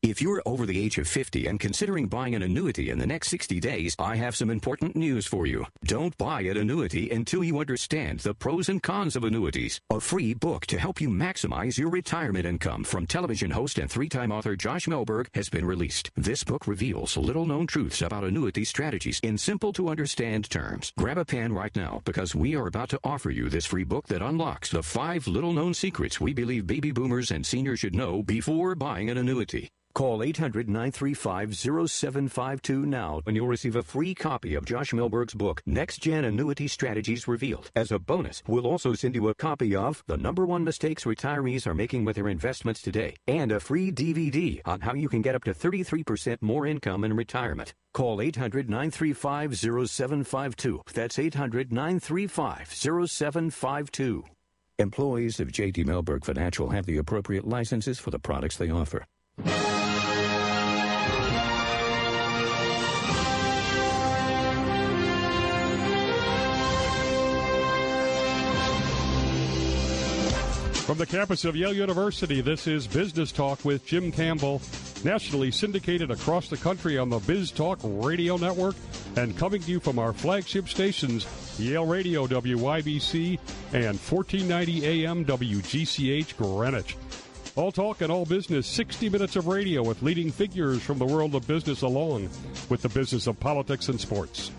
If you're over the age of 50 and considering buying an annuity in the next 60 days, I have some important news for you. Don't buy an annuity until you understand the pros and cons of annuities. A free book to help you maximize your retirement income from television host and three-time author Josh Melberg has been released. This book reveals little-known truths about annuity strategies in simple-to-understand terms. Grab a pen right now because we are about to offer you this free book that unlocks the 5 little-known secrets we believe baby boomers and seniors should know before buying an annuity. Call 800-935-0752 now and you'll receive a free copy of Josh Melberg's book, Next Gen Annuity Strategies Revealed. As a bonus, we'll also send you a copy of The #1 Mistakes Retirees Are Making with Their Investments Today and a free DVD on how you can get up to 33% more income in retirement. Call 800-935-0752. That's 800-935-0752. Employees of J.D. Melberg Financial have the appropriate licenses for the products they offer. From the campus of Yale University, this is Business Talk with Jim Campbell, nationally syndicated across the country on the Biz Talk Radio Network and coming to you from our flagship stations, Yale Radio WYBC and 1490 AM WGCH Greenwich. All talk and all business, 60 minutes of radio with leading figures from the world of business along with the business of politics and sports.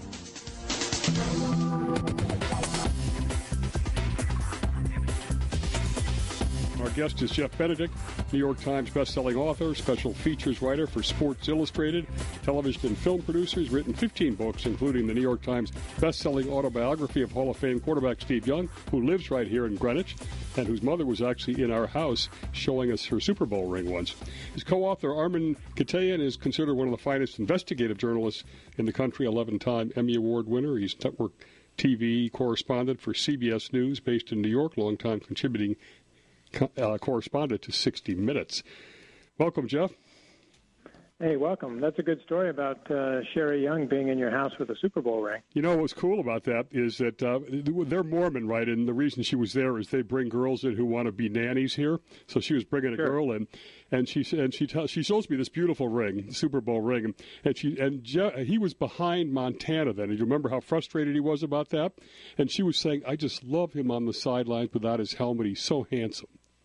Our guest is Jeff Benedict, New York Times bestselling author, special features writer for Sports Illustrated, television and film producer. He's written 15 books, including the New York Times bestselling autobiography of Hall of Fame quarterback Steve Young, who lives right here in Greenwich, and whose mother was actually in our house showing us her Super Bowl ring once. His co-author, Armen Keteyian, is considered one of the finest investigative journalists in the country, 11-time Emmy Award winner. He's network TV correspondent for CBS News based in New York, longtime contributing correspondent to 60 Minutes. Welcome, Jeff. Hey, welcome. That's a good story about Sherry Young being in your house with a Super Bowl ring. You know what's cool about that is that they're Mormon, right? And the reason she was there is they bring girls in who want to be nannies here. So she was bringing a girl in, and she shows me this beautiful ring, Super Bowl ring, and he was behind Montana then. And you remember how frustrated he was about that? And she was saying, "I just love him on the sidelines without his helmet. He's so handsome."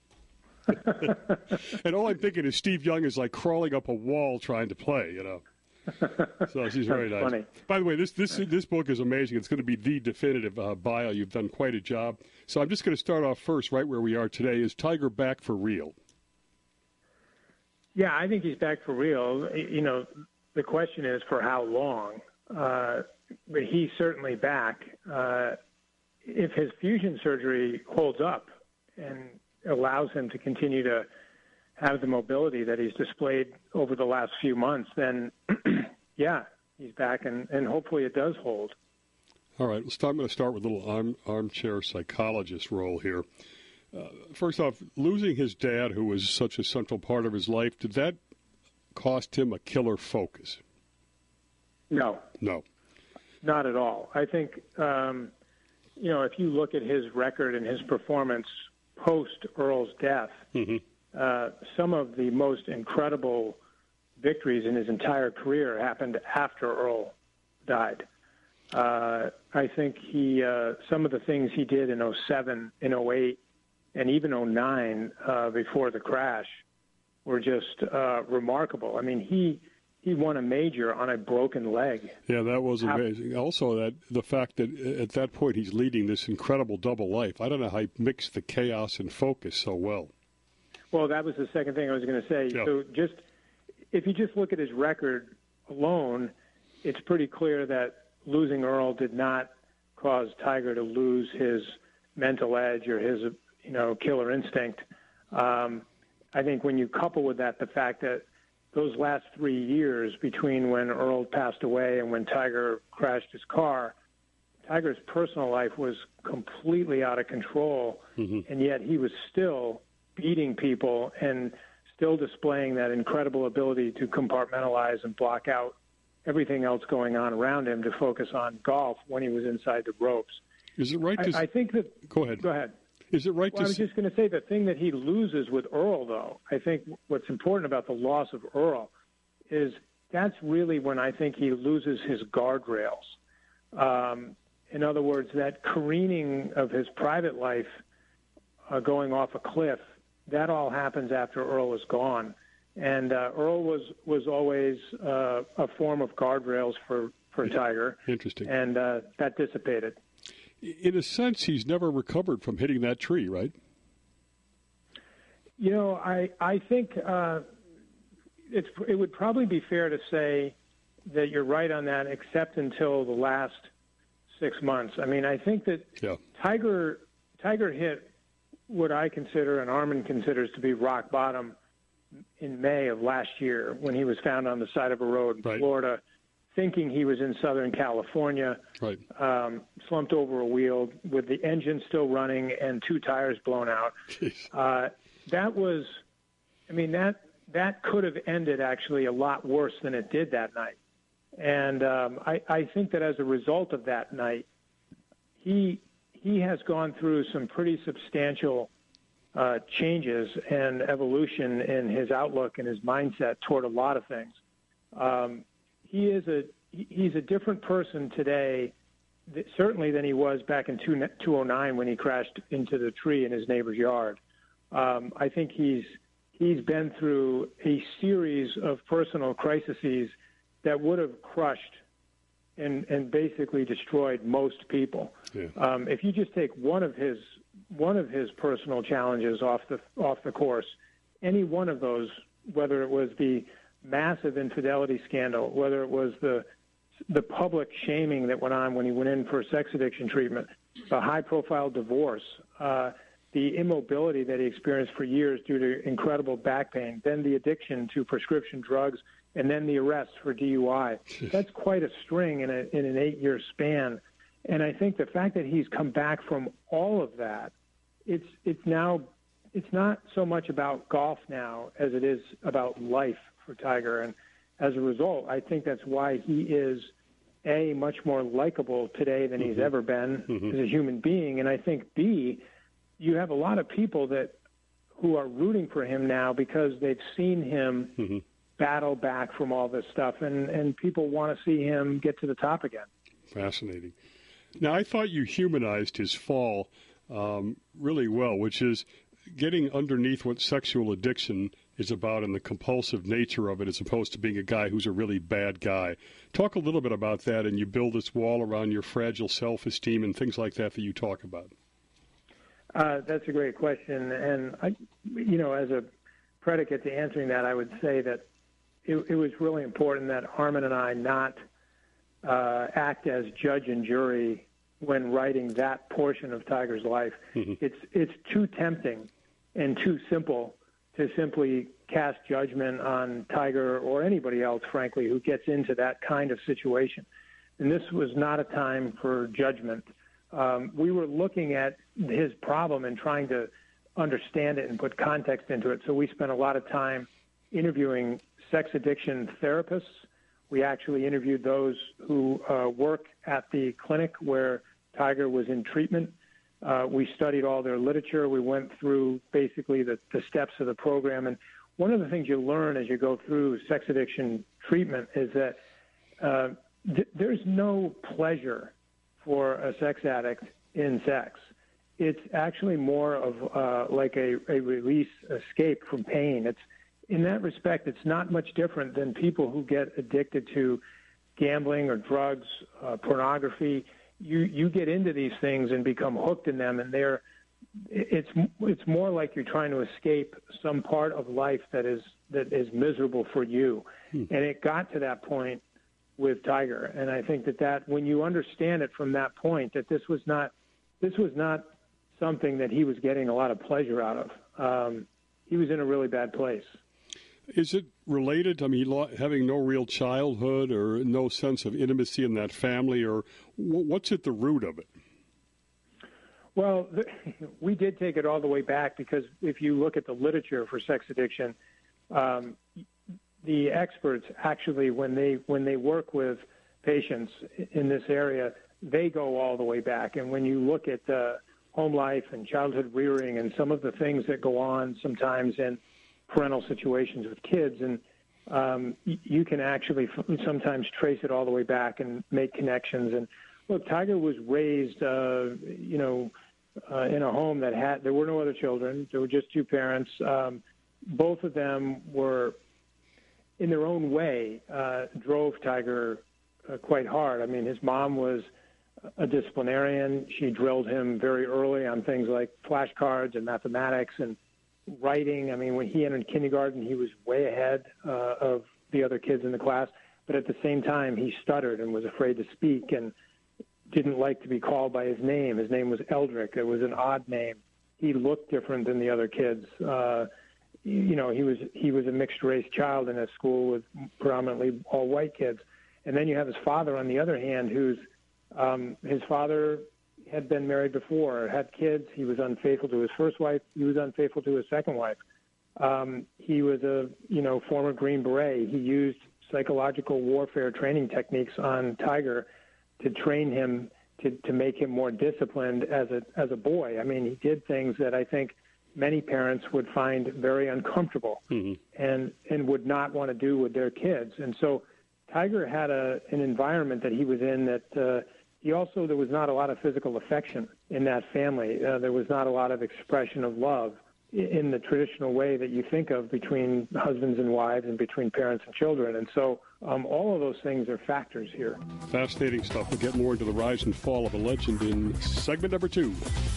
And all I'm thinking is Steve Young is like crawling up a wall trying to play, you know. So she's very nice. Funny. By the way, this book is amazing. It's going to be the definitive bio. You've done quite a job. So I'm just going to start off first, right where we are today. Is Tiger back for real? Yeah, I think he's back for real. You know, the question is for how long. But he's certainly back. If his fusion surgery holds up and allows him to continue to have the mobility that he's displayed over the last few months, then, yeah, he's back, and hopefully it does hold. All right, I'm going to start with a little armchair psychologist role here. First off, losing his dad, who was such a central part of his life, did that cost him a killer focus? No. No. Not at all. I think, you know, if you look at his record and his performance post Earl's death, some of the most incredible victories in his entire career happened after Earl died. I think some of the things he did in 2007, in 2008, and even 2009 before the crash were just remarkable. I mean, he won a major on a broken leg. Yeah, that was amazing. Also, the fact that at that point he's leading this incredible double life. I don't know how he mixed the chaos and focus so well. Well, that was the second thing I was going to say. Yeah. So if you just look at his record alone, it's pretty clear that losing Earl did not cause Tiger to lose his mental edge or his, you know, killer instinct. I think when you couple with that the fact that those last 3 years between when Earl passed away and when Tiger crashed his car, Tiger's personal life was completely out of control, and yet he was still beating people and still displaying that incredible ability to compartmentalize and block out everything else going on around him to focus on golf when he was inside the ropes. Is it right? I think that. Go ahead. Go ahead. Is it right I was just going to say the thing that he loses with Earl, though, I think what's important about the loss of Earl is that's really when I think he loses his guardrails. In other words, that careening of his private life going off a cliff, that all happens after Earl is gone. And Earl was always a form of guardrails for Tiger. Interesting. And that dissipated. In a sense, he's never recovered from hitting that tree, right? You know, I think it would probably be fair to say that you're right on that, except until the last 6 months. I mean, I think that Tiger hit what I consider and Armin considers to be rock bottom in May of last year when he was found on the side of a road in Florida, thinking he was in Southern California, slumped over a wheel with the engine still running and 2 tires blown out. That was, I mean, that could have ended actually a lot worse than it did that night. And I think that as a result of that night, he has gone through some pretty substantial changes and evolution in his outlook and his mindset toward a lot of things. He's a different person today, certainly than he was back in 2009 when he crashed into the tree in his neighbor's yard. I think he's been through a series of personal crises that would have crushed and basically destroyed most people. Yeah. If you just take one of his personal challenges off the course, any one of those, whether it was the massive infidelity scandal, whether it was the public shaming that went on when he went in for sex addiction treatment, the high-profile divorce, the immobility that he experienced for years due to incredible back pain, then the addiction to prescription drugs, and then the arrest for DUI. That's quite a string in an 8-year span. And I think the fact that he's come back from all of that, it's not so much about golf now as it is about life for Tiger. And as a result, I think that's why he is, A, much more likable today than he's ever been as a human being. And I think, B, you have a lot of people who are rooting for him now because they've seen him battle back from all this stuff, and people want to see him get to the top again. Fascinating. Now, I thought you humanized his fall really well, which is getting underneath what sexual addiction is about and the compulsive nature of it as opposed to being a guy who's a really bad guy. Talk a little bit about that, and you build this wall around your fragile self-esteem and things like that you talk about. That's a great question. And, as a predicate to answering that, I would say that it was really important that Armin and I not act as judge and jury when writing that portion of Tiger's life. It's too tempting and too simple to simply cast judgment on Tiger or anybody else, frankly, who gets into that kind of situation. And this was not a time for judgment. We were looking at his problem and trying to understand it and put context into it. So we spent a lot of time interviewing sex addiction therapists. We actually interviewed those who work at the clinic where Tiger was in treatment. We studied all their literature. We went through basically the steps of the program. And one of the things you learn as you go through sex addiction treatment is that there's no pleasure for a sex addict in sex. It's actually more of like a release, escape from pain. It's in that respect, it's not much different than people who get addicted to gambling or drugs, pornography. You get into these things and become hooked in them, and it's more like you're trying to escape some part of life that is miserable for you. And it got to that point with Tiger, and I think that when you understand it from that point, that this was not something that he was getting a lot of pleasure out of. He was in a really bad place. Is it related? I mean, having no real childhood or no sense of intimacy in that family, or what's at the root of it? Well, we did take it all the way back because if you look at the literature for sex addiction, the experts actually, when they work with patients in this area, they go all the way back. And when you look at home life and childhood rearing and some of the things that go on sometimes in parental situations with kids. And you can actually sometimes trace it all the way back and make connections. And look, Tiger was raised, in a home there were no other children. There were just two parents. Both of them were, in their own way, drove Tiger quite hard. I mean, his mom was a disciplinarian. She drilled him very early on things like flashcards and mathematics and writing. I mean, when he entered kindergarten, he was way ahead of the other kids in the class. But at the same time, he stuttered and was afraid to speak and didn't like to be called by his name. His name was Eldrick. It was an odd name. He looked different than the other kids. He was a mixed-race child in a school with predominantly all-white kids. And then you have his father, on the other hand, his father had been married before, had kids. He was unfaithful to his first wife. He was unfaithful to his second wife. He was a former Green Beret. He used psychological warfare training techniques on Tiger to train him to make him more disciplined as a boy. I mean, he did things that I think many parents would find very uncomfortable and would not want to do with their kids. And so Tiger had an environment that he was in that there was not a lot of physical affection in that family. There was not a lot of expression of love in the traditional way that you think of between husbands and wives and between parents and children. And so all of those things are factors here. Fascinating stuff. We'll get more into the rise and fall of a legend in segment number 2.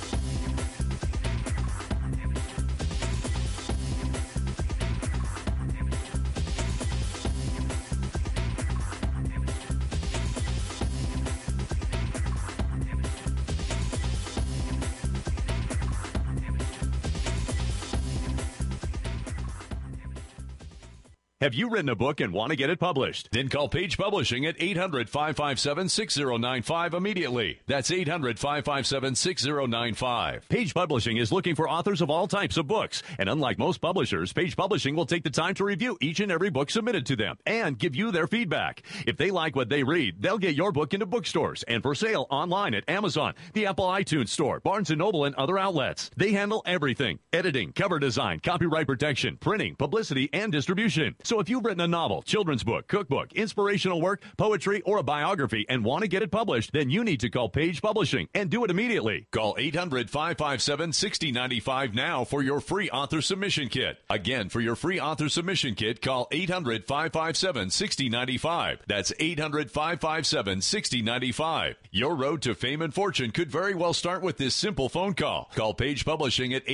Have you written a book and want to get it published? Then call Page Publishing at 800-557-6095 immediately. That's 800-557-6095. Page Publishing is looking for authors of all types of books. And unlike most publishers, Page Publishing will take the time to review each and every book submitted to them and give you their feedback. If they like what they read, they'll get your book into bookstores and for sale online at Amazon, the Apple iTunes Store, Barnes & Noble, and other outlets. They handle everything: editing, cover design, copyright protection, printing, publicity, and distribution. So if you've written a novel, children's book, cookbook, inspirational work, poetry, or a biography and want to get it published, then you need to call Page Publishing and do it immediately. Call 800-557-6095 now for your free author submission kit. Again, for your free author submission kit, call 800-557-6095. That's 800-557-6095. Your road to fame and fortune could very well start with this simple phone call. Call Page Publishing at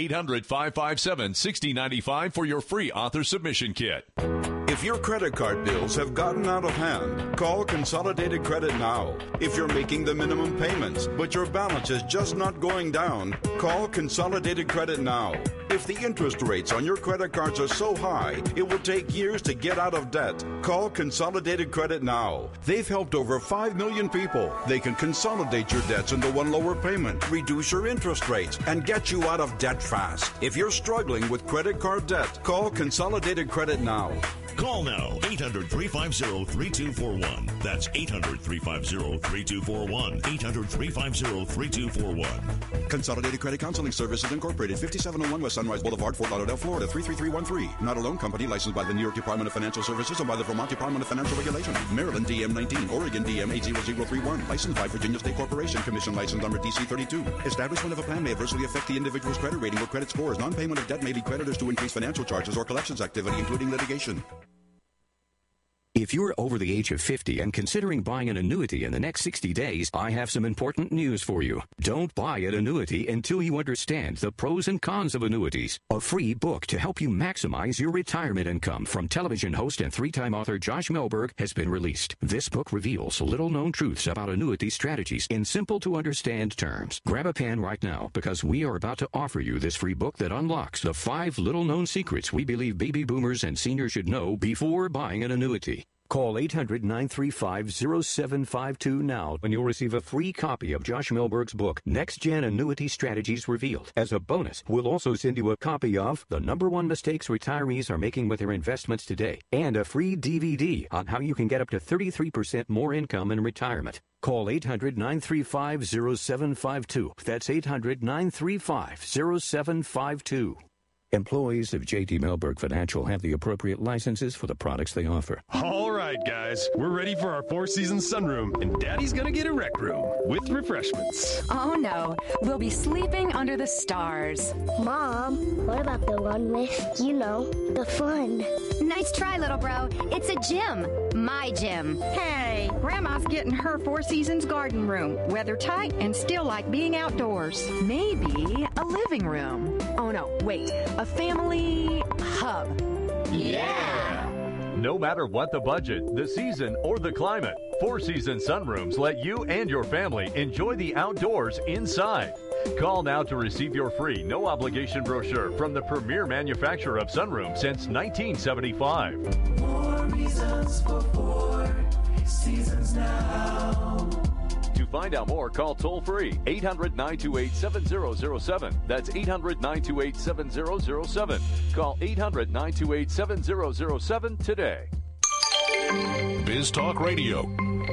800-557-6095 for your free author submission kit. If your credit card bills have gotten out of hand, call Consolidated Credit now. If you're making the minimum payments, but your balance is just not going down, call Consolidated Credit now. If the interest rates on your credit cards are so high, it will take years to get out of debt. Call Consolidated Credit now. They've helped over 5 million people. They can consolidate your debts into one lower payment, reduce your interest rates, and get you out of debt fast. If you're struggling with credit card debt, call Consolidated Credit now. Call now, 800-350-3241. That's 800-350-3241. 800-350-3241. Consolidated Credit Counseling Services Incorporated, 5701 West Sunrise Boulevard, Fort Lauderdale, Florida, 33313. Not a loan company licensed by the New York Department of Financial Services and by the Vermont Department of Financial Regulation. Maryland DM 19, Oregon DM 80031. Licensed by Virginia State Corporation. Commission license number DC 32. Establishment of a plan may adversely affect the individual's credit rating or credit scores. Non-payment of debt may lead creditors to increase financial charges or collections activity, including litigation. If you're over the age of 50 and considering buying an annuity in the next 60 days, I have some important news for you. Don't buy an annuity until you understand the pros and cons of annuities. A free book to help you maximize your retirement income from television host and 3-time author Josh Melberg has been released. This book reveals little-known truths about annuity strategies in simple-to-understand terms. Grab a pen right now because we are about to offer you this free book that unlocks the 5 little-known secrets we believe baby boomers and seniors should know before buying an annuity. Call 800-935-0752 now and you'll receive a free copy of Josh Milberg's book, Next Gen Annuity Strategies Revealed. As a bonus, we'll also send you a copy of The #1 Mistakes Retirees Are Making with Their Investments Today and a free DVD on how you can get up to 33% more income in retirement. Call 800-935-0752. That's 800-935-0752. Employees of J.D. Milberg Financial have the appropriate licenses for the products they offer. All right, guys, we're ready for our Four Seasons sunroom, and Daddy's gonna get a rec room with refreshments. Oh, no. We'll be sleeping under the stars. Mom, what about the one with, the fun? Nice try, little bro. It's a gym. My gym. Hey, Grandma's getting her Four Seasons garden room. Weather tight and still like being outdoors. Maybe a living room. Oh, no, wait. A family hub. Yeah! No matter what the budget, the season, or the climate, Four Seasons Sunrooms let you and your family enjoy the outdoors inside. Call now to receive your free, no-obligation brochure from the premier manufacturer of sunrooms since 1975. More reasons for Four Seasons now. To find out more, call toll-free 800-928-7007. That's 800-928-7007. Call 800-928-7007 today. Biz Talk Radio.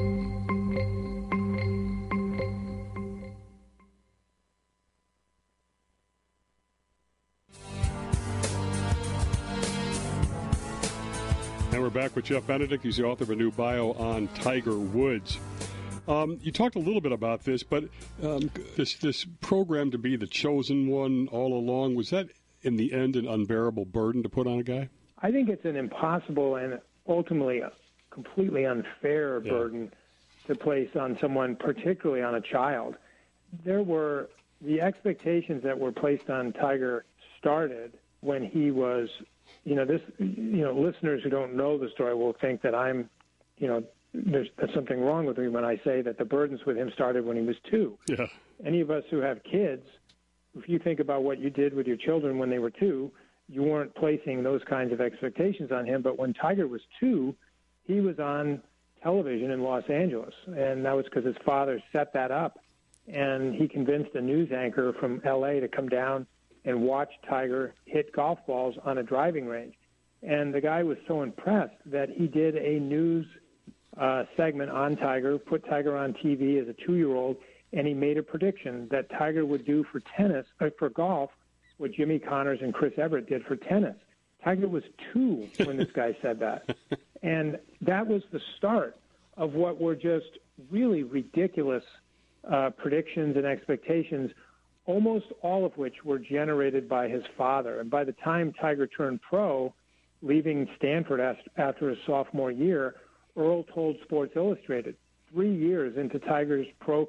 And we're back with Jeff Benedict. He's the author of a new bio on Tiger Woods. You talked a little bit about this, but this program to be the chosen one all along, was that in the end an unbearable burden to put on a guy? I think it's an impossible and ultimately a completely unfair burden to place on someone, particularly on a child. There were the expectations that were placed on Tiger started when he was, listeners who don't know the story will think that I'm, there's something wrong with me when I say that the burdens with him started when he was 2. Yeah. Any of us who have kids, if you think about what you did with your children when they were 2, you weren't placing those kinds of expectations on him. But when Tiger was 2, he was on television in Los Angeles, and that was because his father set that up. And he convinced a news anchor from L.A. to come down and watch Tiger hit golf balls on a driving range. And the guy was so impressed that he did a news segment on Tiger, put Tiger on TV as a 2-year-old, and he made a prediction that Tiger would do for for golf what Jimmy Connors and Chris Everett did for tennis. Tiger was 2 when this guy said that. And that was the start of what were just really ridiculous predictions and expectations, almost all of which were generated by his father. And by the time Tiger turned pro, leaving Stanford after his sophomore year, Earl told Sports Illustrated 3 months into Tiger's pro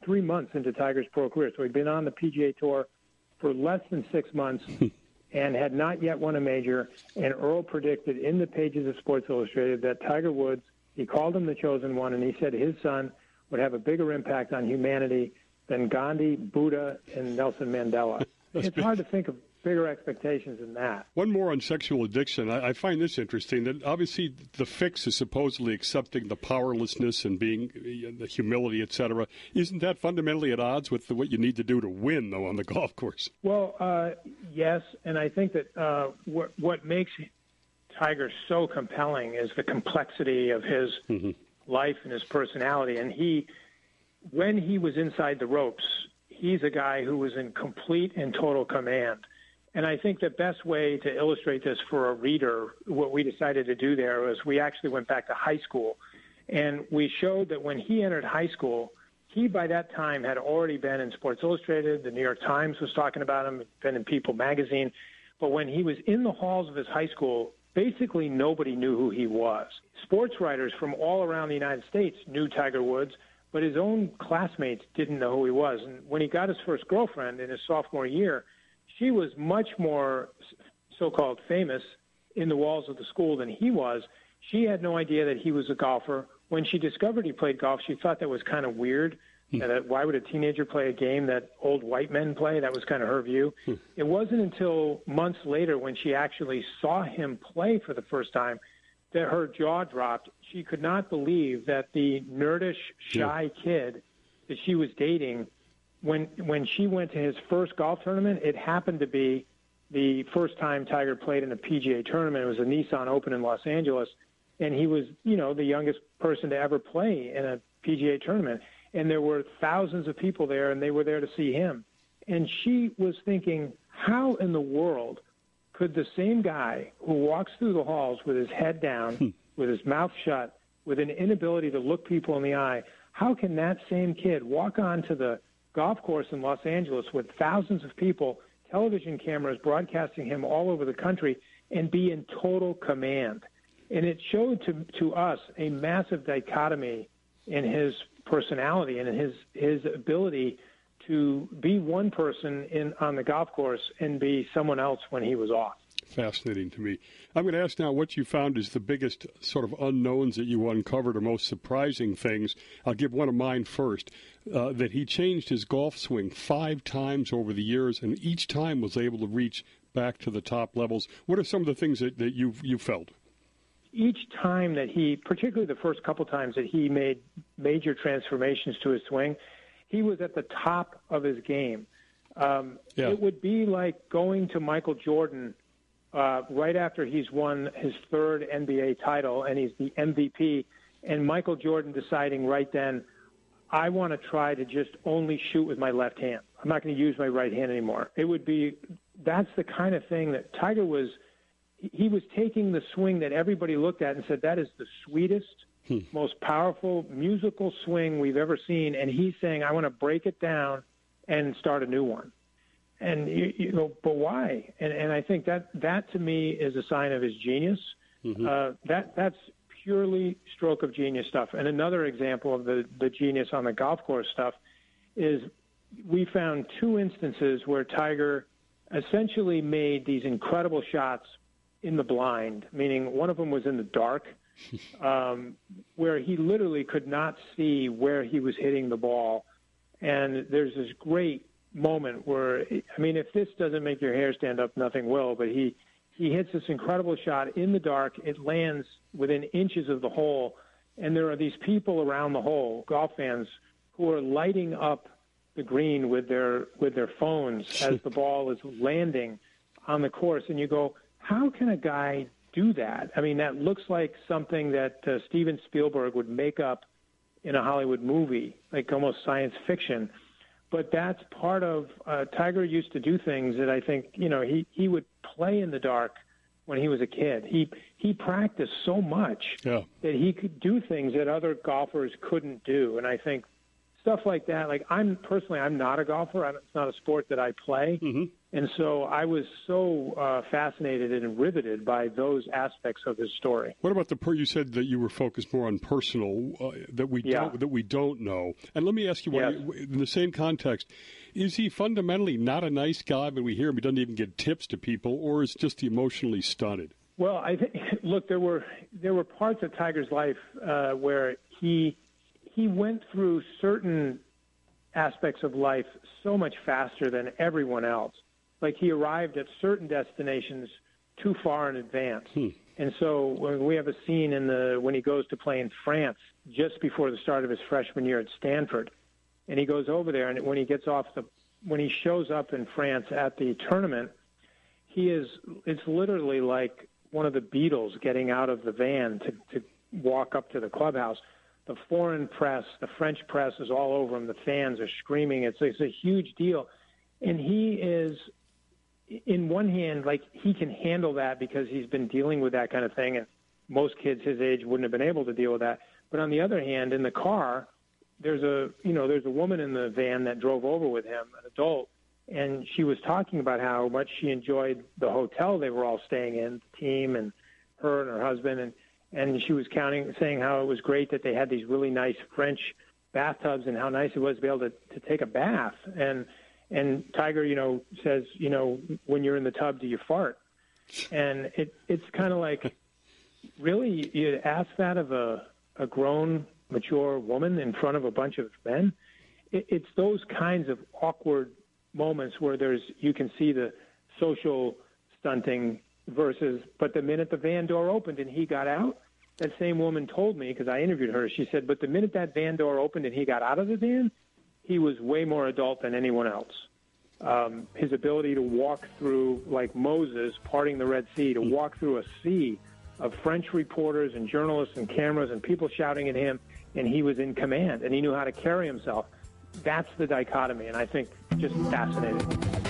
career. So he'd been on the PGA Tour for less than 6 months and had not yet won a major. And Earl predicted in the pages of Sports Illustrated that Tiger Woods, he called him the chosen one, and he said his son would have a bigger impact on humanity than Gandhi, Buddha, and Nelson Mandela. It's hard to think of bigger expectations than that. One more on sexual addiction. I find this interesting, that obviously the fix is supposedly accepting the powerlessness and being the humility, etc. Isn't that fundamentally at odds with what you need to do to win, though, on the golf course? Well, yes, and I think that what makes Tiger so compelling is the complexity of his life and his personality. And when he was inside the ropes, he's a guy who was in complete and total command. And I think the best way to illustrate this for a reader, what we decided to do there was we actually went back to high school. And we showed that when he entered high school, he by that time had already been in Sports Illustrated. The New York Times was talking about him, been in People magazine. But when he was in the halls of his high school, basically nobody knew who he was. Sports writers from all around the United States knew Tiger Woods, but his own classmates didn't know who he was. And when he got his first girlfriend in his sophomore year, she was much more so-called famous in the walls of the school than he was. She had no idea that he was a golfer. When she discovered he played golf, she thought that was kind of weird. That why would a teenager play a game that old white men play? That was kind of her view. It wasn't until months later when she actually saw him play for the first time that her jaw dropped. She could not believe that the nerdish, shy kid that she was dating, when she went to his first golf tournament, it happened to be the first time Tiger played in a PGA tournament. It was a Nissan Open in Los Angeles, and he was, the youngest person to ever play in a PGA tournament. And there were thousands of people there, and they were there to see him. And she was thinking, how in the world could the same guy who walks through the halls with his head down, with his mouth shut, with an inability to look people in the eye, how can that same kid walk onto the golf course in Los Angeles with thousands of people, television cameras broadcasting him all over the country, and be in total command? And it showed to us a massive dichotomy in his personality and in his ability to be one person on the golf course and be someone else when he was off. Fascinating to me. I'm going to ask now what you found is the biggest sort of unknowns that you uncovered or most surprising things. I'll give one of mine first, that he changed his golf swing 5 times over the years and each time was able to reach back to the top levels. What are some of the things that you felt? Each time that he, particularly the first couple times that he made major transformations to his swing, he was at the top of his game. It would be like going to Michael Jordan right after he's won his 3rd NBA title and he's the MVP, and Michael Jordan deciding right then, I want to try to just only shoot with my left hand. I'm not going to use my right hand anymore. That's the kind of thing that Tiger was. He was taking the swing that everybody looked at and said, that is the sweetest, most powerful musical swing we've ever seen. And he's saying, I want to break it down and start a new one. And, but why? And I think that to me is a sign of his genius. That's purely stroke of genius stuff. And another example of the genius on the golf course stuff is we found 2 instances where Tiger essentially made these incredible shots in the blind, meaning one of them was in the dark, where he literally could not see where he was hitting the ball. And there's this great moment where, if this doesn't make your hair stand up, nothing will, but he hits this incredible shot in the dark. It lands within inches of the hole, and there are these people around the hole, golf fans, who are lighting up the green with their phones as the ball is landing on the course. And you go, how can a guy do that? That looks like something that Steven Spielberg would make up in a Hollywood movie, like almost science fiction. But that's part of Tiger used to do things that I think, he would play in the dark when he was a kid. He practiced so much that he could do things that other golfers couldn't do. And I think stuff like that, like I'm not a golfer. It's not a sport that I play. And so I was so fascinated and riveted by those aspects of his story. What about you said that you were focused more on personal, that we don't know. And let me ask you, in the same context, is he fundamentally not a nice guy, but we hear him, he doesn't even give tips to people, or is just emotionally stunted? Well, I think, look, there were parts of Tiger's life where he went through certain aspects of life so much faster than everyone else. Like he arrived at certain destinations too far in advance. And so when we have a scene when he goes to play in France just before the start of his freshman year at Stanford, and he goes over there, and when he shows up in France at the tournament, it's literally like one of the Beatles getting out of the van to walk up to the clubhouse. The foreign press, the French press is all over him. The fans are screaming. It's a huge deal. And he is, in one hand, like he can handle that because he's been dealing with that kind of thing, and most kids his age wouldn't have been able to deal with that. But on the other hand, in the car, there's a woman in the van that drove over with him, an adult, and she was talking about how much she enjoyed the hotel they were all staying in, the team and her and her husband, and she was saying how it was great that they had these really nice French bathtubs and how nice it was to be able to take a bath. And Tiger, says, when you're in the tub, do you fart? And it's kind of like, really, you ask that of a grown, mature woman in front of a bunch of men? It's those kinds of awkward moments where you can see the social stunting versus, but the minute the van door opened and he got out, that same woman told me, because I interviewed her, she said, but the minute that van door opened and he got out of the van, he was way more adult than anyone else. His ability to walk through, like Moses parting the Red Sea, to walk through a sea of French reporters and journalists and cameras and people shouting at him, and he was in command, and he knew how to carry himself. That's the dichotomy, and I think just fascinating.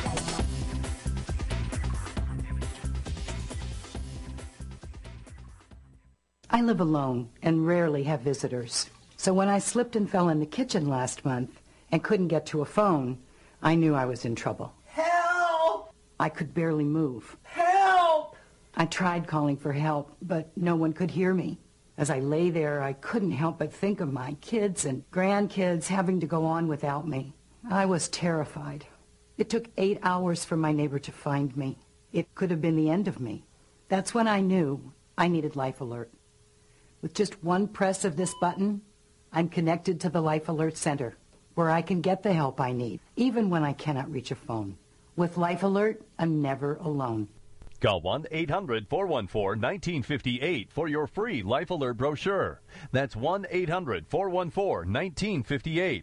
I live alone and rarely have visitors. So when I slipped and fell in the kitchen last month and couldn't get to a phone, I knew I was in trouble. Help! I could barely move. Help! I tried calling for help, but no one could hear me. As I lay there, I couldn't help but think of my kids and grandkids having to go on without me. I was terrified. It took 8 hours for my neighbor to find me. It could have been the end of me. That's when I knew I needed Life Alert. With just one press of this button, I'm connected to the Life Alert Center, where I can get the help I need, even when I cannot reach a phone. With Life Alert, I'm never alone. Call 1-800-414-1958 for your free Life Alert brochure. That's 1-800-414-1958.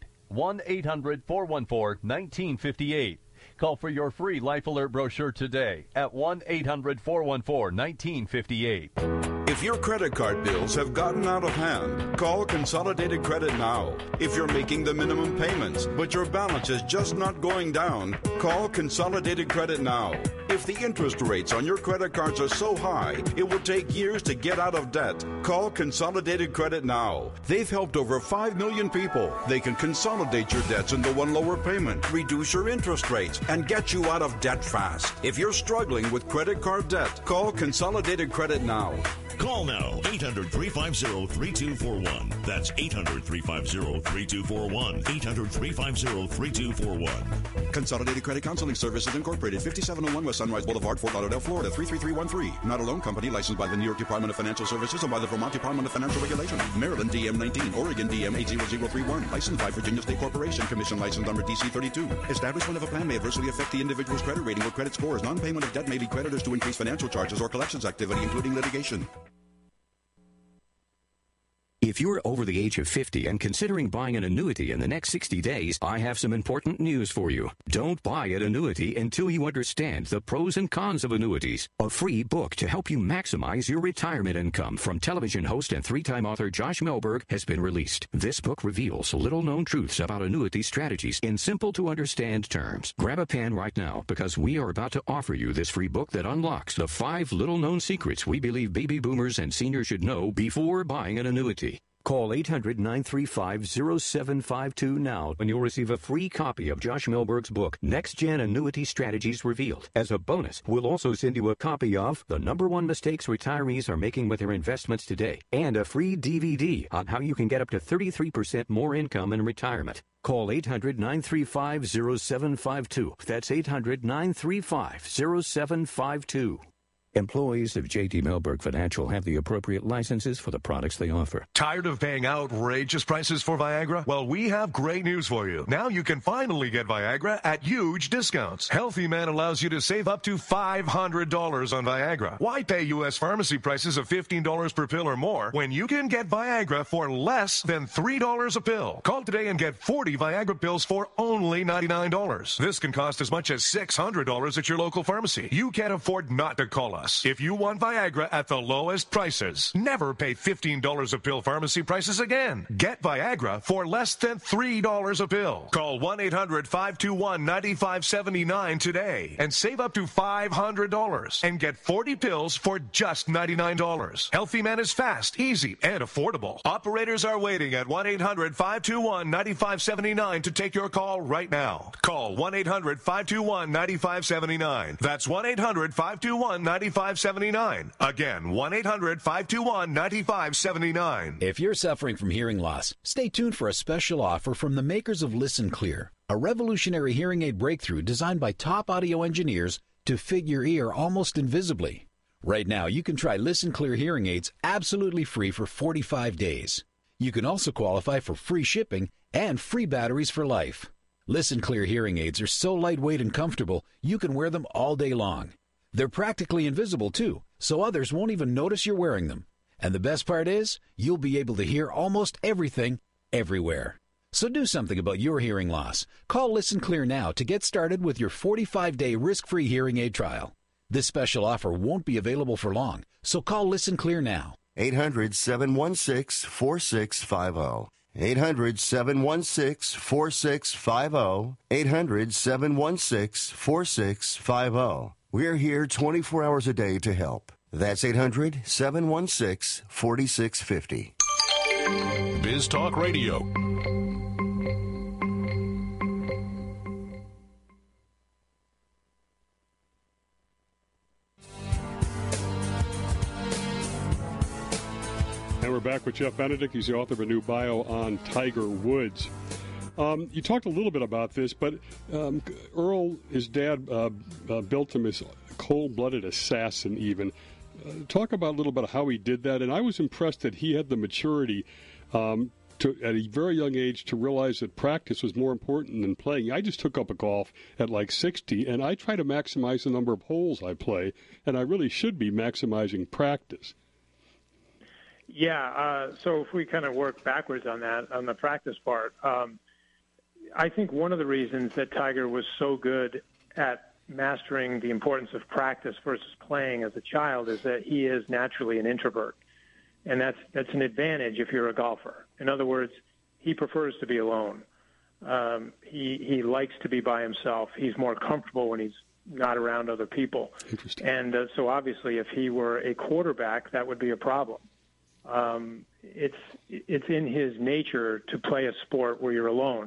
1-800-414-1958. Call for your free Life Alert brochure today at 1-800-414-1958. If your credit card bills have gotten out of hand, call Consolidated Credit now. If you're making the minimum payments, but your balance is just not going down, call Consolidated Credit now. If the interest rates on your credit cards are so high, it will take years to get out of debt. Call Consolidated Credit now. They've helped over 5 million people. They can consolidate your debts into one lower payment, reduce your interest rates, and get you out of debt fast. If you're struggling with credit card debt, call Consolidated Credit now. Call now, 800-350-3241. That's 800-350-3241. 800-350-3241. Consolidated Credit Counseling Services Incorporated, 5701 West Sunrise Boulevard, Fort Lauderdale, Florida, 33313. Not a loan company licensed by the New York Department of Financial Services and by the Vermont Department of Financial Regulation. Maryland DM 19, Oregon DM 80031. Licensed by Virginia State Corporation. Commission license number DC 32. Establishment of a plan may adversely affect the individual's credit rating or credit scores. Non-payment of debt may lead creditors to increase financial charges or collections activity, including litigation. If you're over the age of 50 and considering buying an annuity in the next 60 days, I have some important news for you. Don't buy an annuity until you understand the pros and cons of annuities. A free book to help you maximize your retirement income from television host and three-time author Josh Melberg has been released. This book reveals little-known truths about annuity strategies in simple-to-understand terms. Grab a pen right now because we are about to offer you this free book that unlocks the 5 little-known secrets we believe baby boomers and seniors should know before buying an annuity. Call 800-935-0752 now and you'll receive a free copy of Josh Melberg's book, Next Gen Annuity Strategies Revealed. As a bonus, we'll also send you a copy of The #1 Mistakes Retirees Are Making with Their Investments Today and a free DVD on how you can get up to 33% more income in retirement. Call 800-935-0752. That's 800-935-0752. Employees of J.D. Melberg Financial have the appropriate licenses for the products they offer. Tired of paying outrageous prices for Viagra? Well, we have great news for you. Now you can finally get Viagra at huge discounts. Healthy Man allows you to save up to $500 on Viagra. Why pay U.S. pharmacy prices of $15 per pill or more when you can get Viagra for less than $3 a pill? Call today and get 40 Viagra pills for only $99. This can cost as much as $600 at your local pharmacy. You can't afford not to call us. If you want Viagra at the lowest prices, never pay $15 a pill pharmacy prices again. Get Viagra for less than $3 a pill. Call 1-800-521-9579 today and save up to $500 and get 40 pills for just $99. Healthy Man is fast, easy, and affordable. Operators are waiting at 1-800-521-9579 to take your call right now. Call 1-800-521-9579. That's 1-800-521-9579. Again, 1-800-521-9579. If you're suffering from hearing loss, stay tuned for a special offer from the makers of Listen Clear, a revolutionary hearing aid breakthrough designed by top audio engineers to fit your ear almost invisibly. Right now, you can try Listen Clear hearing aids absolutely free for 45 days. You can also qualify for free shipping and free batteries for life. Listen Clear hearing aids are so lightweight and comfortable, you can wear them all day long. They're practically invisible, too, so others won't even notice you're wearing them. And the best part is, you'll be able to hear almost everything, everywhere. So do something about your hearing loss. Call Listen Clear now to get started with your 45-day risk-free hearing aid trial. This special offer won't be available for long, so call Listen Clear now. 800-716-4650. 800-716-4650. 800-716-4650. We're here 24 hours a day to help. That's 800-716-4650. Biz Talk Radio. And we're back with Jeff Benedict. He's the author of a new bio on Tiger Woods. You talked a little bit about this, but Earl, his dad, built him as a cold-blooded assassin even. Talk about a little bit of how he did that. And I was impressed that he had the maturity at a very young age to realize that practice was more important than playing. I just took up a golf at like 60, and I try to maximize the number of holes I play, and I really should be maximizing practice. Yeah, so if we kind of work backwards on that, on the practice part, I think one of the reasons that Tiger was so good at mastering the importance of practice versus playing as a child is that he is naturally an introvert. And that's an advantage if you're a golfer. In other words, he prefers to be alone. He likes to be by himself. He's more comfortable when he's not around other people. Interesting. And so obviously if he were a quarterback, that would be a problem. It's in his nature to play a sport where you're alone.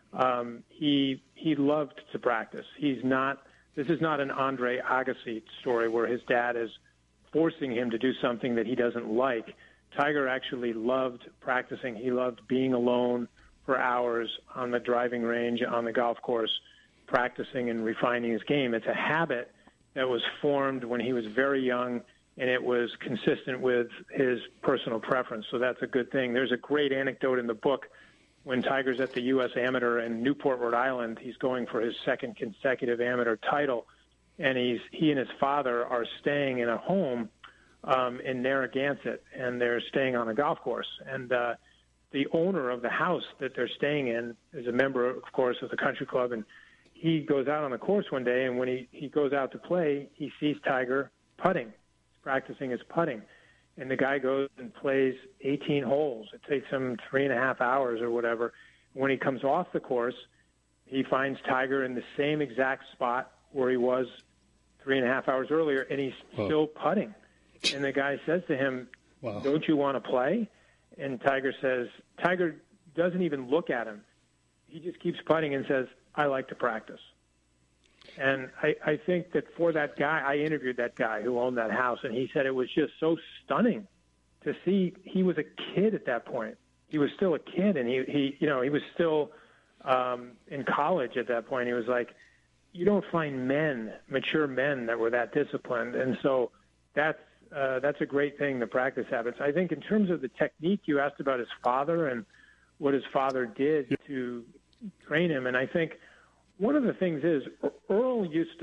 He loved to practice. This is not an Andre Agassi story where his dad is forcing him to do something that he doesn't like. Tiger actually loved practicing. He loved being alone for hours on the driving range, on the golf course, practicing and refining his game. It's a habit that was formed when he was very young, and it was consistent with his personal preference. So that's a good thing. There's a great anecdote in the book when Tiger's at the U.S. Amateur in Newport, Rhode Island. He's going for his second consecutive amateur title, and he and his father are staying in a home in Narragansett, and they're staying on a golf course. And the owner of the house that they're staying in is a member, of course, of the country club, and he goes out on the course one day, and when he goes out to play, he sees Tiger putting, practicing his putting. And the guy goes and plays 18 holes. It takes him 3.5 hours or whatever. When he comes off the course, he finds Tiger in the same exact spot where he was 3.5 hours earlier, and he's still putting. And the guy says to him, "Don't you want to play?" And Tiger doesn't even look at him. He just keeps putting and says, "I like to practice." And I think that for that guy, I interviewed that guy who owned that house, and he said it was just so stunning to see. He was a kid at that point. He was still a kid, and he was still in college at that point. He was like, you don't find mature men that were that disciplined. And so that's a great thing, the practice habits. I think in terms of the technique, you asked about his father and what his father did to train him. And I think one of the things is Earl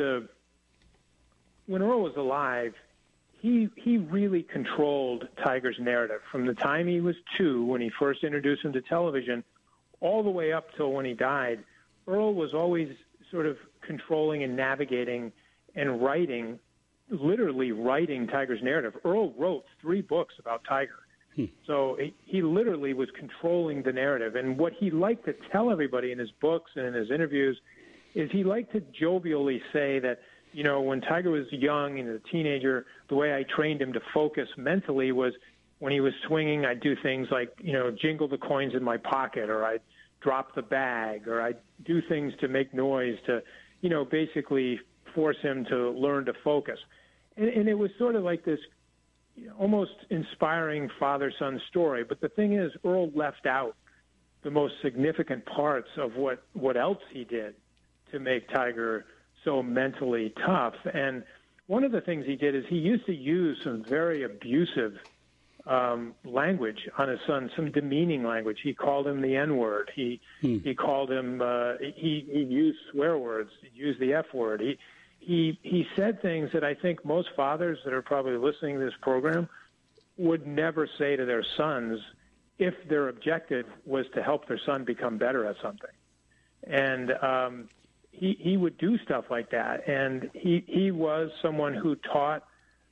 when Earl was alive, he really controlled Tiger's narrative from the time he was 2, when he first introduced him to television, all the way up till when he died. Earl was always sort of controlling and navigating and literally writing Tiger's narrative. Earl wrote 3 books about Tiger. So he literally was controlling the narrative. And what he liked to tell everybody in his books and in his interviews is he liked to jovially say that, when Tiger was young and a teenager, the way I trained him to focus mentally was when he was swinging, I'd do things like, jingle the coins in my pocket, or I'd drop the bag, or I'd do things to make noise to, basically force him to learn to focus. And it was sort of like this almost inspiring father-son story. But the thing is, Earl left out the most significant parts of what else he did to make Tiger so mentally tough. And one of the things he did is he used to use some very abusive language on his son, some demeaning language. He called him the N-word. He called him, he used swear words. He used the F word. he said things that I think most fathers that are probably listening to this program would never say to their sons if their objective was to help their son become better at something. And he would do stuff like that. And he was someone who taught,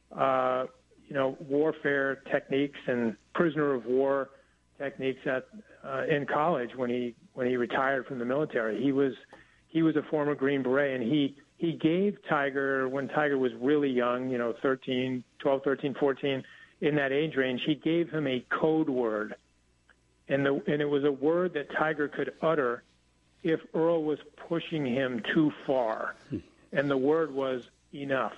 warfare techniques and prisoner of war techniques in college when he retired from the military. He was a former Green Beret, and he gave Tiger, when Tiger was really young, 12, 13, 14, in that age range, he gave him a code word. And it was a word that Tiger could utter if Earl was pushing him too far. And the word was enough.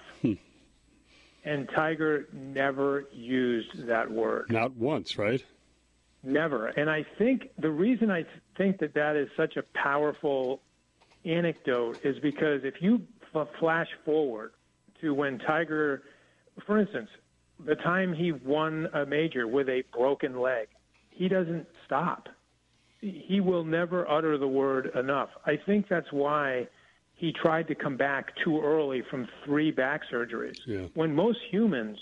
And Tiger never used that word. Not once, right? Never. And I think the reason I think that is such a powerful anecdote is because if you flash forward to when Tiger, for instance, the time he won a major with a broken leg, he doesn't stop. He will never utter the word enough. I think that's why he tried to come back too early from 3 back surgeries. Yeah. When most humans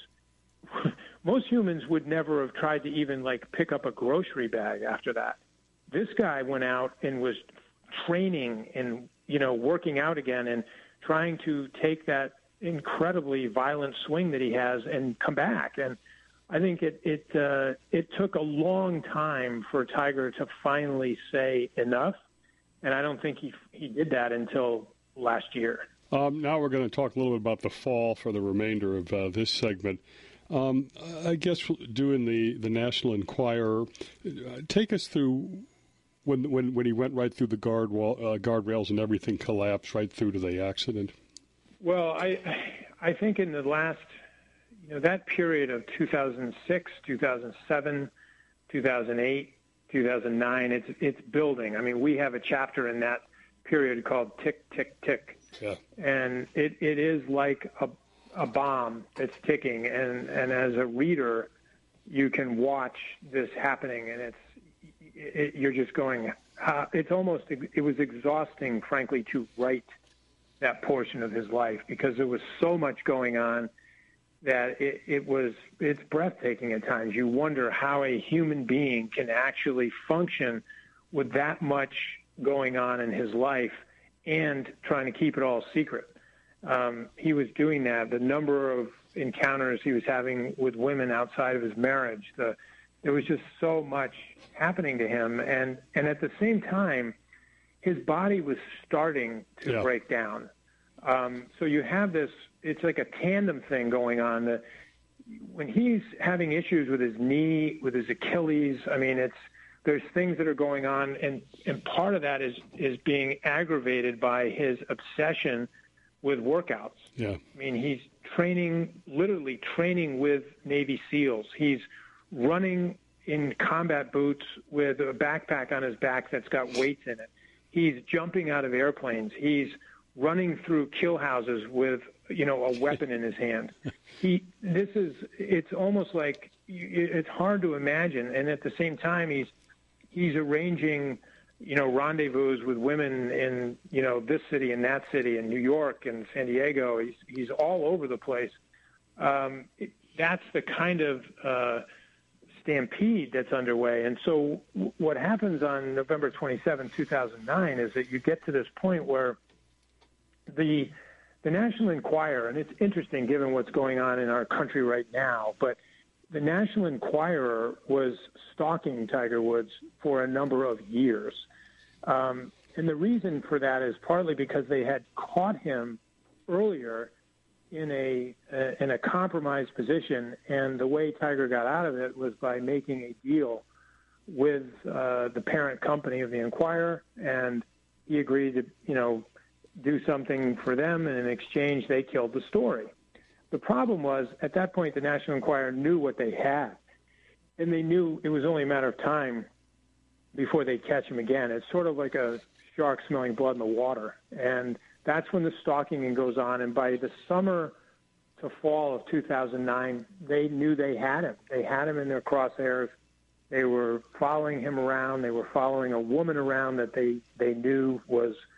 would never have tried to even pick up a grocery bag after that. This guy went out and was training and, working out again and trying to take that incredibly violent swing that he has and come back. And I think it took a long time for Tiger to finally say enough, and I don't think he did that until last year. Now we're going to talk a little bit about the fall for the remainder of this segment. I guess doing the National Enquirer, take us through when he went right through the guardrails and everything collapsed right through to the accident. Well, I think in the last, that period of 2006, 2007, 2008, 2009, it's building. I mean, we have a chapter in that period called Tick, Tick, Tick. Yeah. And it is like a bomb that's ticking. And as a reader, you can watch this happening, and you're just going, it was exhausting, frankly, to write that portion of his life because there was so much going on that it's breathtaking at times. You wonder how a human being can actually function with that much going on in his life and trying to keep it all secret. He was doing that. The number of encounters he was having with women outside of his marriage, there was just so much happening to him. And at the same time, his body was starting to break down. So you have this, it's like a tandem thing going on. When he's having issues with his knee, with his Achilles, I mean, there's things that are going on, and part of that is being aggravated by his obsession with workouts. Yeah. I mean, he's literally training with Navy SEALs. He's running in combat boots with a backpack on his back that's got weights in it. He's jumping out of airplanes. He's running through kill houses with, a weapon in his hand. It's almost like it's hard to imagine. And at the same time, he's arranging, rendezvous with women in, this city and that city and New York and San Diego. He's all over the place. That's the kind of stampede that's underway. And so what happens on November 27, 2009 is that you get to this point where the National Enquirer, and it's interesting given what's going on in our country right now, but the National Enquirer was stalking Tiger Woods for a number of years. And the reason for that is partly because they had caught him earlier in a compromised position, and the way Tiger got out of it was by making a deal with the parent company of the Enquirer, and he agreed to, do something for them, and in exchange they killed the story. The problem was, at that point, the National Enquirer knew what they had, and they knew it was only a matter of time before they'd catch him again. It's sort of like a shark smelling blood in the water, and that's when the stalking goes on. And by the summer to fall of 2009, they knew they had him. They had him in their crosshairs. They were following him around. They were following a woman around that they knew was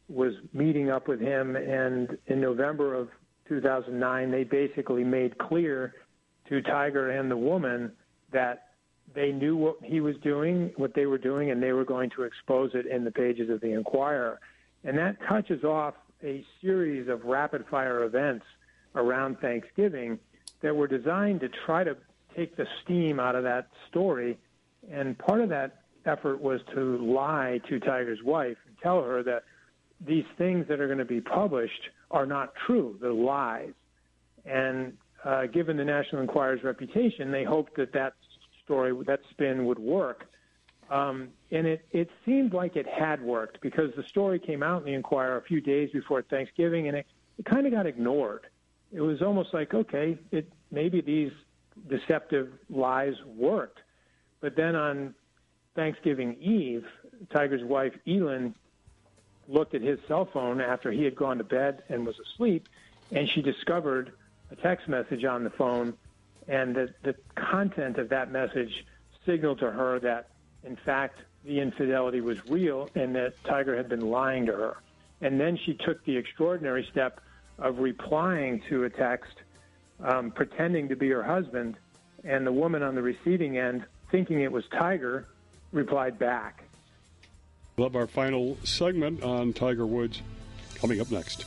was meeting up with him, and in November of 2009, they basically made clear to Tiger and the woman that they knew what he was doing, what they were doing, and they were going to expose it in the pages of the Enquirer. And that touches off a series of rapid-fire events around Thanksgiving that were designed to try to take the steam out of that story. And part of that effort was to lie to Tiger's wife and tell her that these things that are going to be published are not true. They're lies. And given the National Enquirer's reputation, they hoped that that story, that spin would work. And it seemed like it had worked because the story came out in the Enquirer a few days before Thanksgiving, and it kind of got ignored. It was almost like, okay, maybe these deceptive lies worked. But then on Thanksgiving Eve, Tiger's wife, Elin, looked at his cell phone after he had gone to bed and was asleep, and she discovered a text message on the phone, and the content of that message signaled to her that, in fact, the infidelity was real and that Tiger had been lying to her. And then she took the extraordinary step of replying to a text, pretending to be her husband, and the woman on the receiving end, thinking it was Tiger, replied back. We'll have our final segment on Tiger Woods coming up next.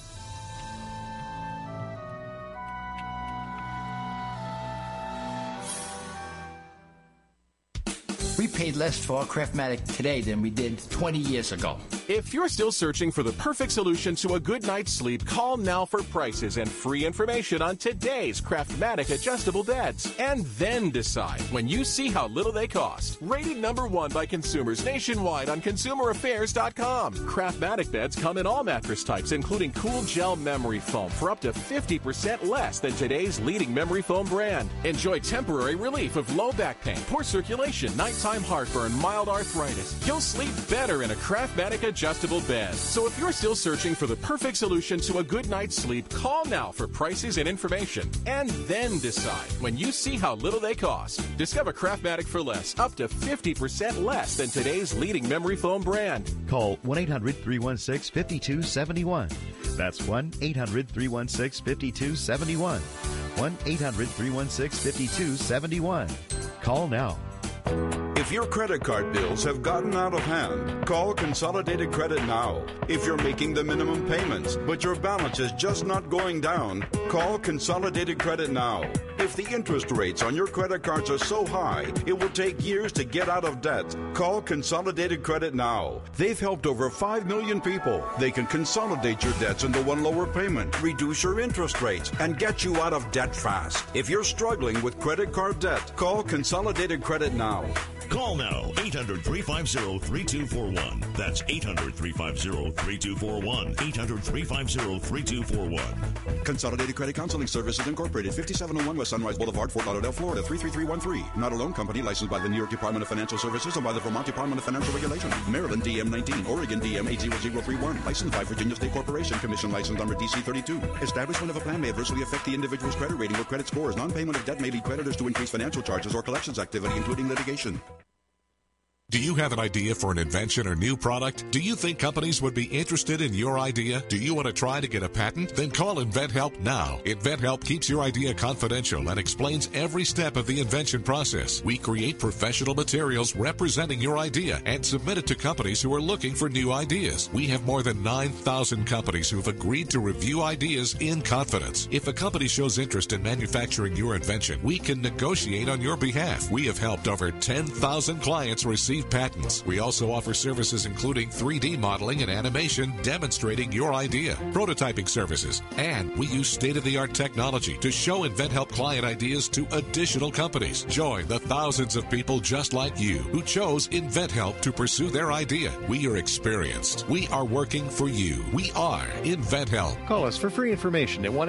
We paid less for our Craftmatic today than we did 20 years ago. If you're still searching for the perfect solution to a good night's sleep, call now for prices and free information on today's Craftmatic adjustable beds. And then decide when you see how little they cost. Rated #1 by consumers nationwide on ConsumerAffairs.com. Craftmatic beds come in all mattress types, including cool gel memory foam for up to 50% less than today's leading memory foam brand. Enjoy temporary relief of low back pain, poor circulation, nighttime heartburn, mild arthritis. You'll sleep better in a Craftmatic adjustable bed. So if you're still searching for the perfect solution to a good night's sleep, call now for prices and information. And then decide when you see how little they cost. Discover Craftmatic for less, up to 50% less than today's leading memory foam brand. Call 1-800-316-5271. That's 1-800-316-5271. 1-800-316-5271. Call now. If your credit card bills have gotten out of hand, call Consolidated Credit now. If you're making the minimum payments, but your balance is just not going down, call Consolidated Credit now. If the interest rates on your credit cards are so high, it will take years to get out of debt. Call Consolidated Credit now. They've helped over 5 million people. They can consolidate your debts into one lower payment, reduce your interest rates, and get you out of debt fast. If you're struggling with credit card debt, call Consolidated Credit now. Call now, 800-350-3241. That's 800-350-3241. 800-350-3241. Consolidated Credit Counseling Services Incorporated, 5701 West Sunrise Boulevard, Fort Lauderdale, Florida, 33313. Not a loan company licensed by the New York Department of Financial Services and by the Vermont Department of Financial Regulation. Maryland DM 19, Oregon DM 80031. Licensed by Virginia State Corporation. Commission license number DC 32. Establishment of a plan may adversely affect the individual's credit rating or credit scores. Non-payment of debt may lead creditors to increase financial charges or collections activity, including litigation. Do you have an idea for an invention or new product? Do you think companies would be interested in your idea? Do you want to try to get a patent? Then call InventHelp now. InventHelp keeps your idea confidential and explains every step of the invention process. We create professional materials representing your idea and submit it to companies who are looking for new ideas. We have more than 9,000 companies who have agreed to review ideas in confidence. If a company shows interest in manufacturing your invention, we can negotiate on your behalf. We have helped over 10,000 clients receive patents. We also offer services including 3D modeling and animation demonstrating your idea, prototyping services, and we use state-of-the-art technology to show InventHelp client ideas to additional companies. Join the thousands of people just like you who chose InventHelp to pursue their idea. We are experienced. We are working for you. We are InventHelp. Call us for free information at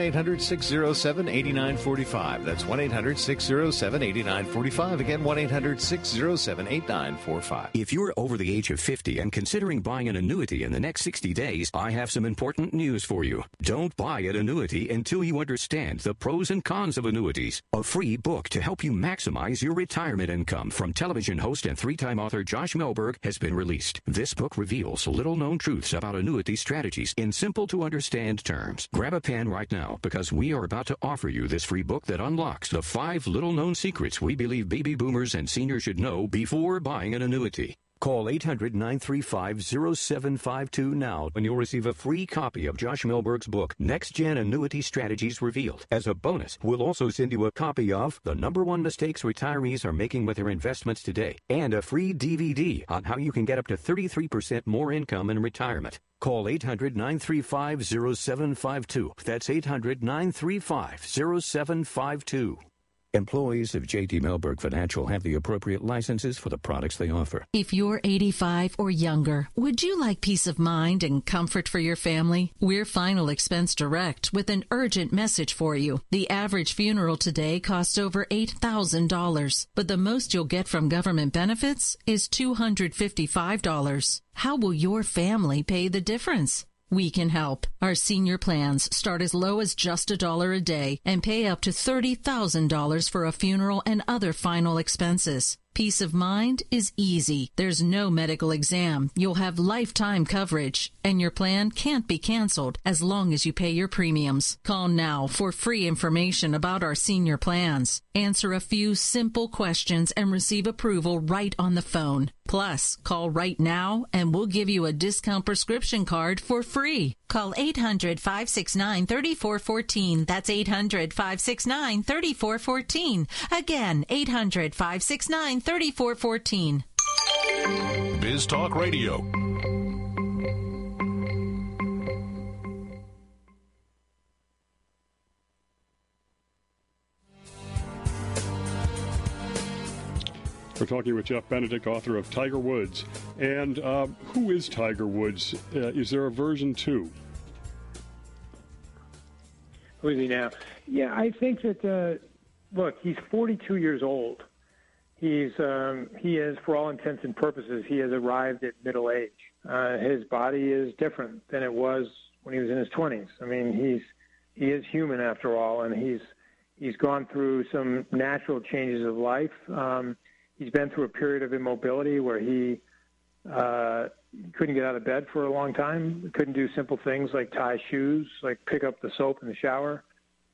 1-800-607-8945. That's 1-800-607-8945. Again, 1-800-607-8945. 800-935-05. If you're over the age of 50 and considering buying an annuity in the next 60 days, I have some important news for you. Don't buy an annuity until you understand the pros and cons of annuities. A free book to help you maximize your retirement income from television host and three-time author Josh Melberg has been released. This book reveals little-known truths about annuity strategies in simple-to-understand terms. Grab a pen right now because we are about to offer you this free book that unlocks the 5 little-known secrets we believe baby boomers and seniors should know before buying an annuity. Call 800-935-0752 now and you'll receive a free copy of Josh Melberg's book, Next Gen Annuity Strategies Revealed. As a bonus, we'll also send you a copy of The #1 Mistakes Retirees Are Making with Their Investments Today and a free DVD on how you can get up to 33% more income in retirement. Call 800-935-0752. That's 800-935-0752. Employees of J.D. Melberg Financial have the appropriate licenses for the products they offer. If you're 85 or younger, would you like peace of mind and comfort for your family? We're Final Expense Direct with an urgent message for you. The average funeral today costs over $8,000, but the most you'll get from government benefits is $255. How will your family pay the difference? We can help. Our senior plans start as low as just $1 a day and pay up to $30,000 for a funeral and other final expenses. Peace of mind is easy. There's no medical exam. You'll have lifetime coverage, and your plan can't be canceled as long as you pay your premiums. Call now for free information about our senior plans. Answer a few simple questions and receive approval right on the phone. Plus, call right now and we'll give you a discount prescription card for free. Call 800-569-3414. That's 800-569-3414. Again, 800-569-3414. Biz Talk Radio. We're talking with Jeff Benedict, author of Tiger Woods. And who is Tiger Woods? Is there a version 2? Who is he now? Yeah, I think that, look, he's 42 years old. He is, for all intents and purposes, he has arrived at middle age. His body is different than it was when he was in his 20s. I mean, he is human after all, and he's gone through some natural changes of life. He's been through a period of immobility where he couldn't get out of bed for a long time, couldn't do simple things like tie shoes, like pick up the soap in the shower.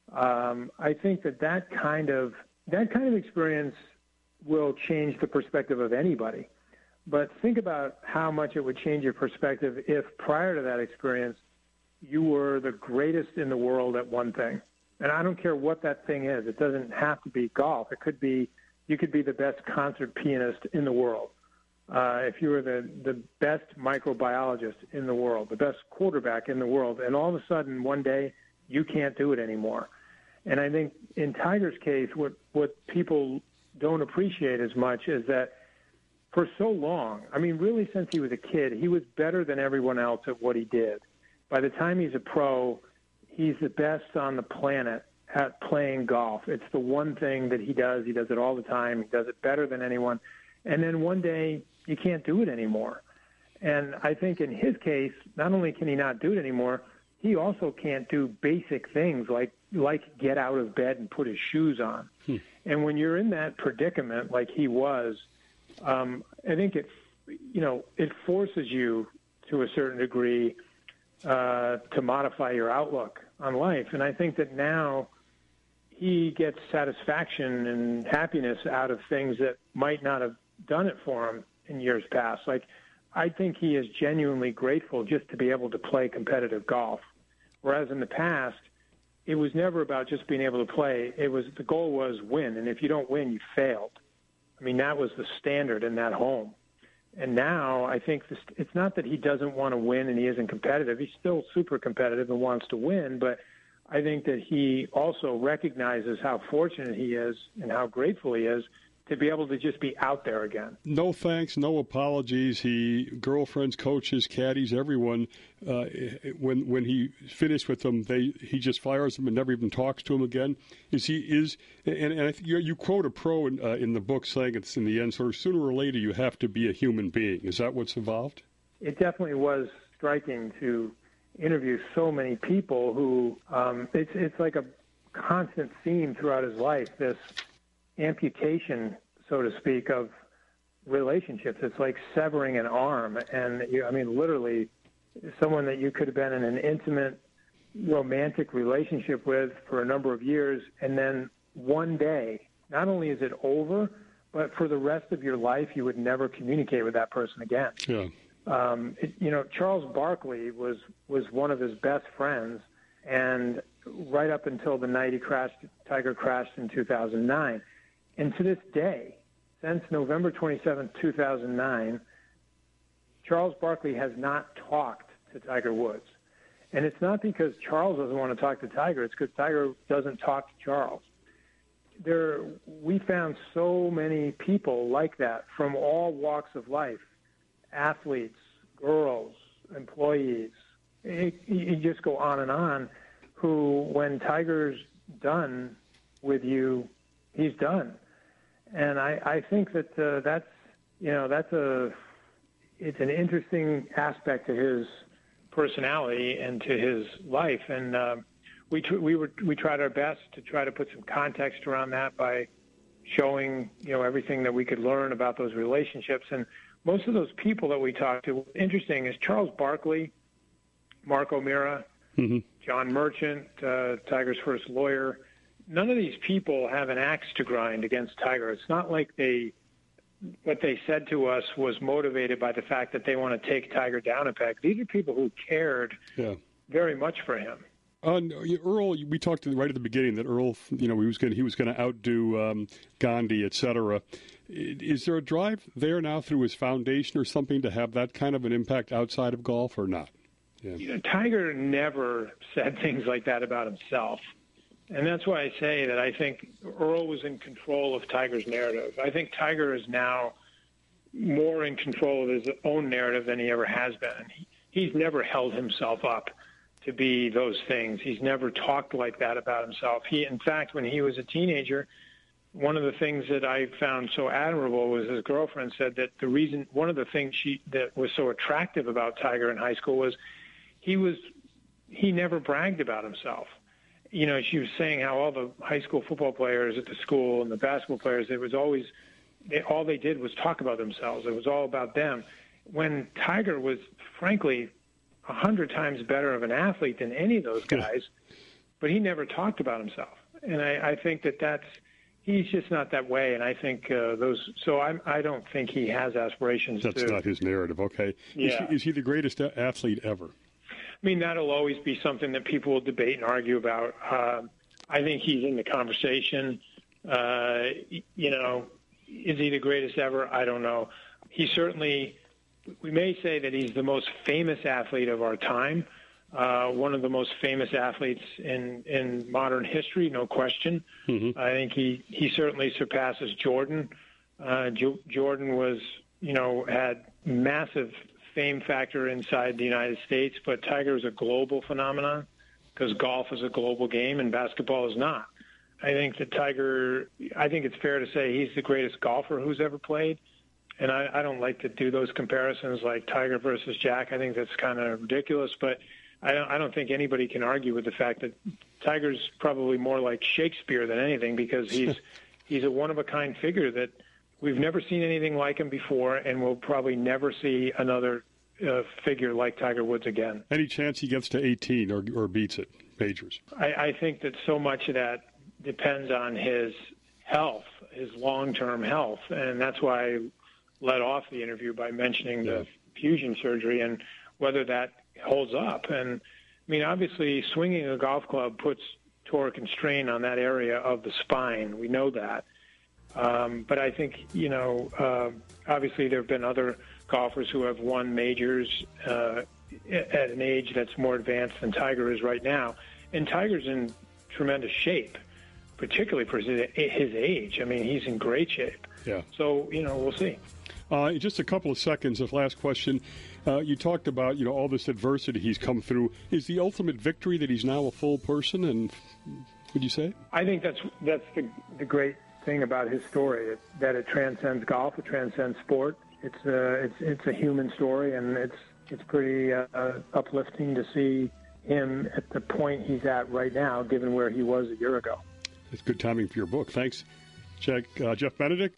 I think that kind of experience will change the perspective of anybody. But think about how much it would change your perspective if prior to that experience you were the greatest in the world at one thing. And I don't care what that thing is. It doesn't have to be golf. It could be you could be the best concert pianist in the world. If you were the best microbiologist in the world, the best quarterback in the world, and all of a sudden one day you can't do it anymore. And I think in Tiger's case, what people don't appreciate as much is that for so long, I mean, really since he was a kid, he was better than everyone else at what he did. By the time he's a pro, he's the best on the planet at playing golf. It's the one thing that he does. He does it all the time. He does it better than anyone. And then one day you can't do it anymore. And I think in his case, not only can he not do it anymore, he also can't do basic things like get out of bed and put his shoes on. And when you're in that predicament like he was, I think it forces you to a certain degree to modify your outlook on life. And I think that now he gets satisfaction and happiness out of things that might not have done it for him in years past. Like, I think he is genuinely grateful just to be able to play competitive golf. Whereas in the past, it was never about just being able to play. The goal was win. And if you don't win, you failed. I mean, that was the standard in that home. And now I think it's not that he doesn't want to win and he isn't competitive. He's still super competitive and wants to win, but I think that he also recognizes how fortunate he is and how grateful he is to be able to just be out there again. No thanks, no apologies. Girlfriends, coaches, caddies, everyone. When he finished with them, he just fires them and never even talks to them again. And I think you quote a pro in the book saying it's in the end, sort of sooner or later you have to be a human being. Is that what's involved? It definitely was striking to interview so many people who it's like a constant theme throughout his life, this amputation, so to speak, of relationships. It's like severing an arm. And, literally, someone that you could have been in an intimate, romantic relationship with for a number of years, and then one day, not only is it over, but for the rest of your life, you would never communicate with that person again. Yeah. Charles Barkley was one of his best friends, and right up until the night Tiger crashed in 2009. And to this day, since November 27, 2009, Charles Barkley has not talked to Tiger Woods. And it's not because Charles doesn't want to talk to Tiger. It's because Tiger doesn't talk to Charles. We found so many people like that from all walks of life, athletes, girls, employees. You just go on, who, when Tiger's done with you, he's done. And I think that it's an interesting aspect to his personality and to his life. And we tried our best to try to put some context around that by showing everything that we could learn about those relationships. And most of those people that we talked to, what's interesting is Charles Barkley, Mark O'Meara, John Merchant, Tiger's first lawyer. None of these people have an axe to grind against Tiger. It's not like what they said to us was motivated by the fact that they want to take Tiger down a peg. These are people who cared very much for him. Earl, we talked right at the beginning that Earl, he was going to outdo Gandhi, et cetera. Is there a drive there now through his foundation or something to have that kind of an impact outside of golf or not? Yeah. Tiger never said things like that about himself. And that's why I say that I think Earl was in control of Tiger's narrative. I think Tiger is now more in control of his own narrative than he ever has been. He's never held himself up to be those things. He's never talked like that about himself. In fact, when he was a teenager, one of the things that I found so admirable was his girlfriend said that one of the things that was so attractive about Tiger in high school was he never bragged about himself. She was saying how all the high school football players at the school and the basketball players, all they did was talk about themselves. It was all about them. When Tiger was, frankly, 100 times better of an athlete than any of those guys, but he never talked about himself. And I think he's just not that way. And I think I don't think he has aspirations. That's not his narrative. Okay. Yeah. Is he the greatest athlete ever? I mean, that'll always be something that people will debate and argue about. I think he's in the conversation. Is he the greatest ever? I don't know. We may say that he's the most famous athlete of our time, one of the most famous athletes in modern history, no question. Mm-hmm. I think he certainly surpasses Jordan. Jordan was, had massive fame factor inside the United States, but Tiger is a global phenomenon because golf is a global game and basketball is not. I think it's fair to say he's the greatest golfer who's ever played. And I don't like to do those comparisons like Tiger versus Jack. I think that's kind of ridiculous, but I don't think anybody can argue with the fact that Tiger's probably more like Shakespeare than anything because he's a one-of-a-kind figure that we've never seen anything like him before, and we'll probably never see another figure like Tiger Woods again. Any chance he gets to 18 or beats it, majors? I think that so much of that depends on his health, his long-term health, and that's why I led off the interview by mentioning the fusion surgery and whether that holds up. And, I mean, obviously swinging a golf club puts torque and strain on that area of the spine. We know that. But I think, obviously there have been other golfers who have won majors at an age that's more advanced than Tiger is right now. And Tiger's in tremendous shape, particularly for his age. I mean, he's in great shape. Yeah. So, we'll see. In just a couple of seconds, this last question. You talked about, all this adversity he's come through. Is the ultimate victory that he's now a full person? And would you say? I think that's the great thing about his story, that it transcends golf, it transcends sport. It's a human story, and it's pretty uplifting to see him at the point he's at right now, given where he was a year ago. It's good timing for your book. Thanks, Jeff Benedict.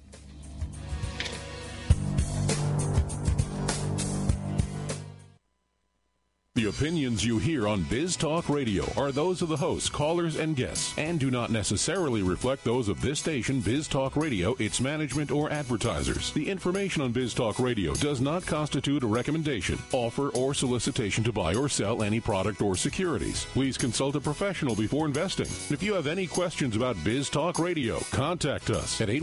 The opinions you hear on Biz Talk Radio are those of the hosts, callers, and guests, and do not necessarily reflect those of this station, Biz Talk Radio, its management, or advertisers. The information on Biz Talk Radio does not constitute a recommendation, offer, or solicitation to buy or sell any product or securities. Please consult a professional before investing. If you have any questions about Biz Talk Radio, contact us at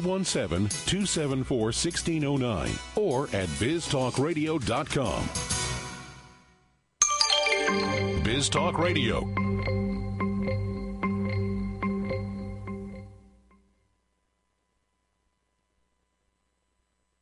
817-274-1609 or at biztalkradio.com. Biz Talk Radio.